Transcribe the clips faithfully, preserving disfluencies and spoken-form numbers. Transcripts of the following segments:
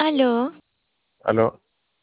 Aló, Aló,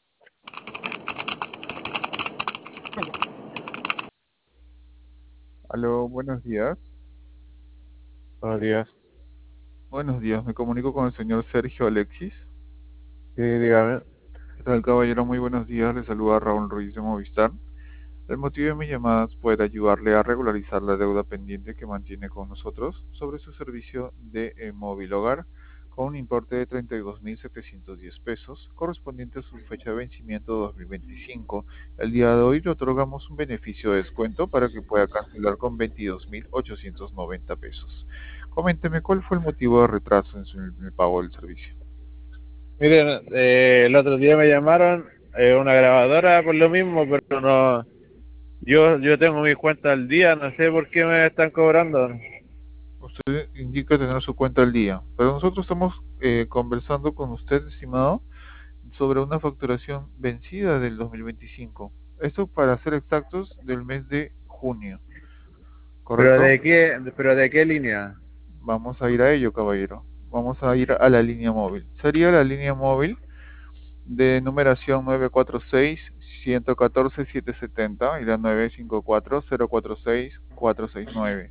Aló, buenos días. buenos días. Buenos días, me comunico con el señor Sergio Alexis. Sí, dígame. ¿Qué tal, caballero? Muy buenos días. Le saluda Raúl Ruiz de Movistar. El motivo de mi llamada es poder ayudarle a regularizar la deuda pendiente que mantiene con nosotros sobre su servicio de eh, móvil hogar con un importe de treinta y dos mil setecientos diez pesos correspondiente a su fecha de vencimiento dos mil veinticinco. El día de hoy le otorgamos un beneficio de descuento para que pueda cancelar con veintidós mil ochocientos noventa pesos. Coménteme cuál fue el motivo de retraso en, su- en el pago del servicio. Miren, eh, el otro día me llamaron eh, una grabadora por lo mismo, pero no, yo yo tengo mi cuenta al día, no sé por qué me están cobrando. Usted indica tener su cuenta al día, pero nosotros estamos eh, conversando con usted, estimado, sobre una facturación vencida del dos mil veinticinco. Esto para ser exactos del mes de junio, ¿Pero ¿correcto? de qué, pero de qué línea? Vamos a ir a ello, caballero. Vamos a ir a la línea móvil. Sería la línea móvil de numeración nueve cuatro seis, uno cuatro siete siete cero y la nueve cinco cuatro, cero cuatro seis, cuatro seis nueve.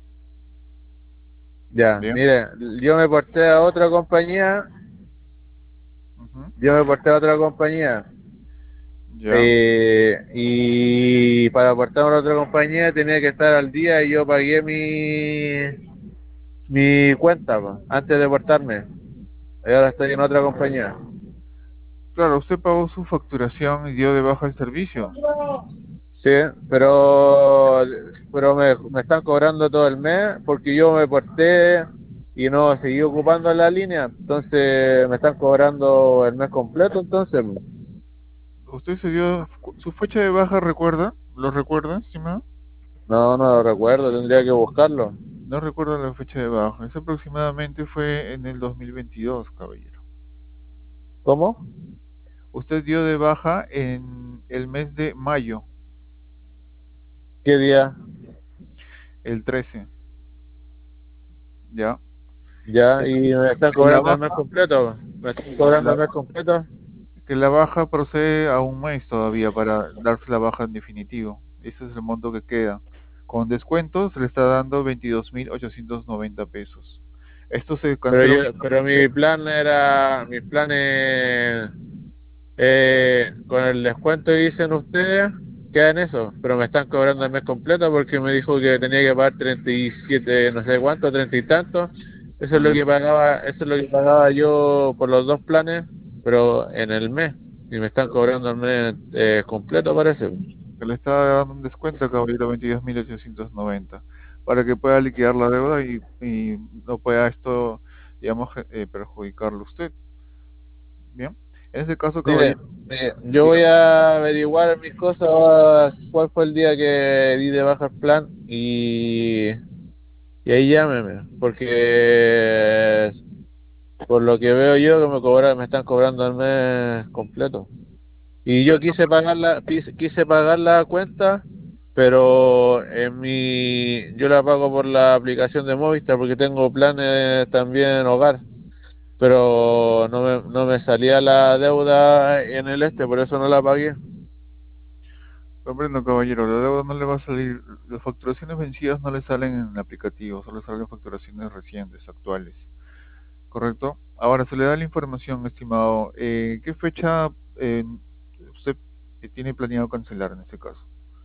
Ya, Bien. mire, yo me porté a otra compañía, Ujú. yo me porté a otra compañía, Ya. eh, y para aportarme a otra compañía tenía que estar al día y yo pagué mi, mi cuenta, po, antes de portarme. Y ahora estoy en otra compañía. Claro, usted pagó su facturación y dio de baja el servicio. Sí, pero, pero me, me están cobrando todo el mes porque yo me porté y no seguí ocupando la línea. Entonces me están cobrando el mes completo, entonces. ¿Usted se dio su fecha de baja, recuerda? ¿Lo recuerda, estimado? No, no lo recuerdo, tendría que buscarlo. No recuerdo la fecha de baja. Eso aproximadamente fue en el dos mil veintidós, caballero. ¿Cómo? Usted dio de baja en el mes de mayo, ¿Qué día? el trece, ¿ya? Ya, Es- y me están que la cobrando el mes baja, completo. Me están cobrando la- el mes completo. que la baja procede a un mes todavía para darse la baja en definitivo. Ese es el monto que queda. Con descuentos se le está dando veintidós mil ochocientos noventa pesos. Esto se Pero cancela yo, pero únicamente. mi plan era, mis planes Eh, con el descuento que dicen ustedes, queda en eso, pero me están cobrando el mes completo porque me dijo que tenía que pagar treinta y siete no sé cuánto, treinta y tanto. Eso es lo ¿Vale? que pagaba, eso es lo que pagaba yo por los dos planes, pero en el mes. Y me están cobrando el mes eh, completo, parece. Se le está dando un descuento, caballero, veintidós mil ochocientos noventa, para que pueda liquidar la deuda y, y no pueda esto, digamos, eh, perjudicarlo a usted. Bien. En ese caso, Mire, caballero, eh, yo voy dígame. a averiguar mis cosas, cuál fue el día que di de baja el plan y, y ahí llámeme, porque por lo que veo yo, que me cobran, me están cobrando el mes completo. Y yo quise pagar la, quise, quise pagar la cuenta, pero en mi, yo la pago por la aplicación de Movistar porque tengo planes también hogar, pero no me, no me salía la deuda en el este, por eso no la pagué. Comprendo, caballero, la deuda no le va a salir, las facturaciones vencidas no le salen en el aplicativo, solo salen facturaciones recientes, actuales. ¿Correcto? Ahora se le da la información, estimado. Eh, ¿qué fecha eh, usted eh, tiene planeado cancelar en este caso?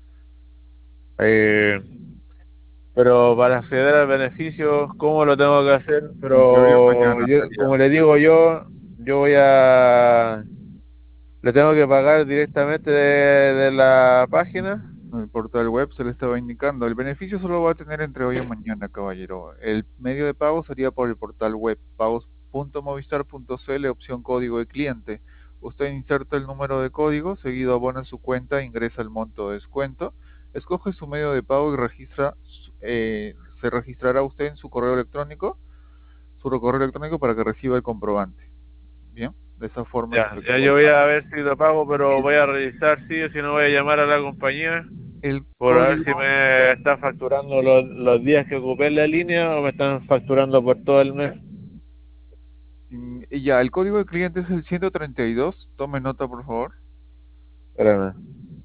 Eh, pero para acceder al beneficio, ¿cómo lo tengo que hacer? Entre hoy y Pero mañana yo, sería. como le digo yo, yo voy a ¿le tengo que pagar directamente de, de la página? En el portal web se le estaba indicando. El beneficio solo va a tener entre hoy y mañana, caballero. El medio de pago sería por el portal web pagos punto movistar punto cl, opción código de cliente. Usted inserta el número de código, seguido abona su cuenta, ingresa el monto de descuento, escoge su medio de pago y registra, su- eh, se registrará usted en su correo electrónico, su correo electrónico para que reciba el comprobante. Bien, de esa forma se Ya, ya efectúa yo el voy a pago. ver si lo pago, pero El, voy a revisar sí o si no voy a llamar a la compañía el por a ver si código. me están facturando los, los días que ocupé en la línea o me están facturando por todo el mes. Mm, y ya, el código de cliente es el ciento treinta y dos. Tome nota, por favor. Espérame,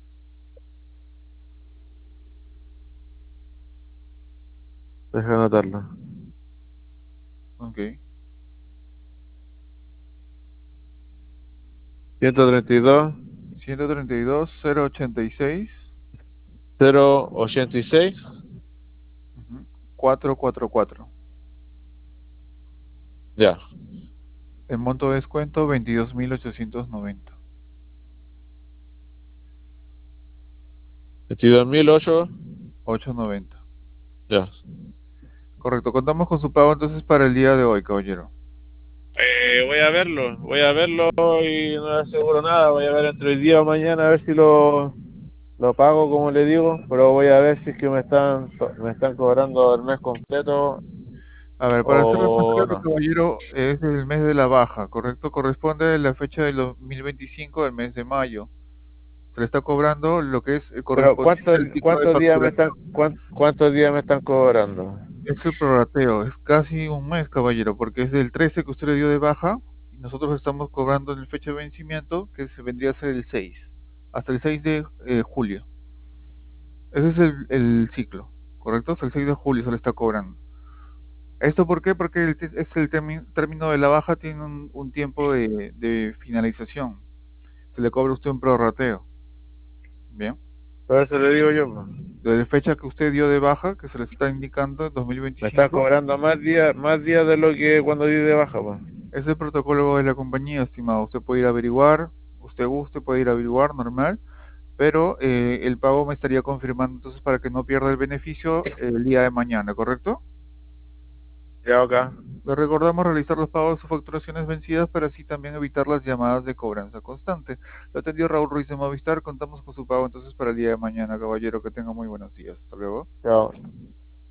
deja anotarlo. Ok. ciento treinta y dos, ciento treinta y dos, cero ochenta y seis, cero ochenta y seis. ujú, cuatrocientos cuarenta y cuatro. Ya, El monto de descuento veintidós mil ochocientos noventa. veintidós mil ocho. ochocientos noventa. Ya. Correcto, contamos con su pago entonces para el día de hoy, caballero. Eh, voy a verlo, voy a verlo y no le aseguro nada. Voy a ver entre hoy día o mañana a ver si lo, lo pago, como le digo, pero voy a ver si es que me están, me están cobrando el mes completo A ver, para hacerlo más o claro, no. caballero, es el mes de la baja, ¿correcto? Corresponde a la fecha del dos mil veinticinco del mes de mayo. Se le está cobrando lo que es el Pero correspondiente ¿cuántos, al ciclo de cuántos días me están, facturación. cuán- cuántos días me están cobrando? Es el prorrateo, es casi un mes, caballero, porque es del trece que usted le dio de baja y nosotros estamos cobrando en el fecha de vencimiento, que se vendría a ser el seis, hasta el seis de eh, julio. Ese es el, el ciclo, ¿correcto? Hasta el seis de julio se le está cobrando. ¿Esto por qué? Porque el te- es el termi- término de la baja tiene un, un tiempo de, de finalización. Se le cobra a usted un prorrateo. Bien. Por eso le digo yo, pues. Desde la fecha que usted dio de baja, que se le está indicando en Me están dos mil veinticinco, cobrando más días, más días de lo que cuando di de baja, pues. es el protocolo de la compañía, estimado. Usted puede ir a averiguar, usted guste, puede ir a averiguar, normal, pero eh, el pago me estaría confirmando entonces para que no pierda el beneficio el día de mañana, ¿correcto? Ya acá. Le recordamos realizar los pagos de sus facturaciones vencidas para así también evitar las llamadas de cobranza constante. Lo atendió Raúl Ruiz de Movistar. Contamos con su pago entonces para el día de mañana, caballero. Que tenga muy buenos días. Hasta luego. Chao.